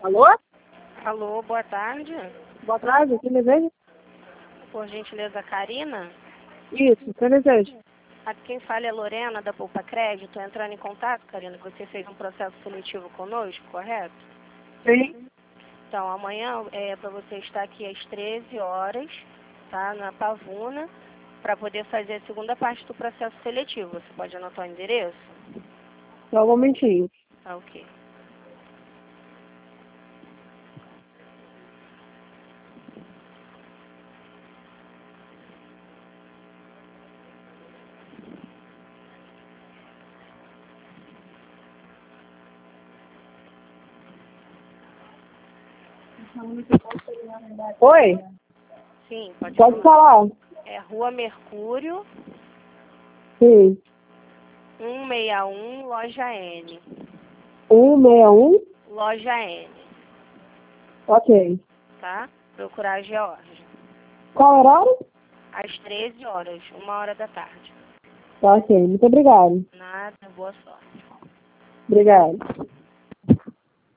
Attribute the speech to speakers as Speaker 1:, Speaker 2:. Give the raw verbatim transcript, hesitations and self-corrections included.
Speaker 1: Alô?
Speaker 2: Alô, boa tarde.
Speaker 1: Boa tarde, quem deseja?
Speaker 2: Por gentileza, Karina.
Speaker 1: Isso, quem deseja?
Speaker 2: Aqui quem fala é Lorena, da Poupa Crédito. Entrando em contato, Karina, que você fez um processo seletivo conosco, correto?
Speaker 1: Sim.
Speaker 2: Então, amanhã é para você estar aqui às treze horas, tá? Na Pavuna, para poder fazer a segunda parte do processo seletivo. Você pode anotar o endereço?
Speaker 1: Só um momentinho.
Speaker 2: Tá, ok.
Speaker 1: Oi?
Speaker 2: Sim, pode,
Speaker 1: Pode
Speaker 2: falar.
Speaker 1: falar.
Speaker 2: É Rua Mercúrio,
Speaker 1: Sim.
Speaker 2: cento e sessenta e um, loja N.
Speaker 1: um seis um?
Speaker 2: Loja N,
Speaker 1: Ok.
Speaker 2: tá? Procurar a Georgia.
Speaker 1: Qual horário?
Speaker 2: Às treze horas, uma hora da tarde.
Speaker 1: Tá, ok. Muito obrigado.
Speaker 2: Nada, boa sorte.
Speaker 1: Obrigado.